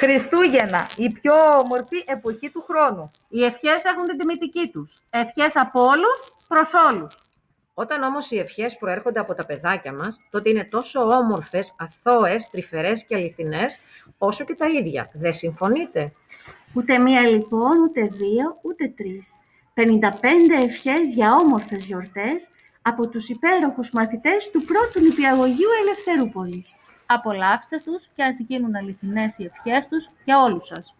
Χριστούγεννα, η πιο όμορφη εποχή του χρόνου. Οι ευχές έχουν την τιμητική τους. Ευχές από όλους προς όλους. Όταν όμως οι ευχές προέρχονται από τα παιδάκια μας, τότε είναι τόσο όμορφες, αθώες, τρυφερές και αληθινές, όσο και τα ίδια. Δεν συμφωνείτε? Ούτε μία λοιπόν, ούτε δύο, ούτε τρεις. 55 ευχές για όμορφες γιορτές από τους υπέροχους μαθητές του πρώτου νηπιαγωγείου Ελευθερούπολης. Απολαύστε τους και ας γίνουν αληθινές οι ευχές τους για όλους σας.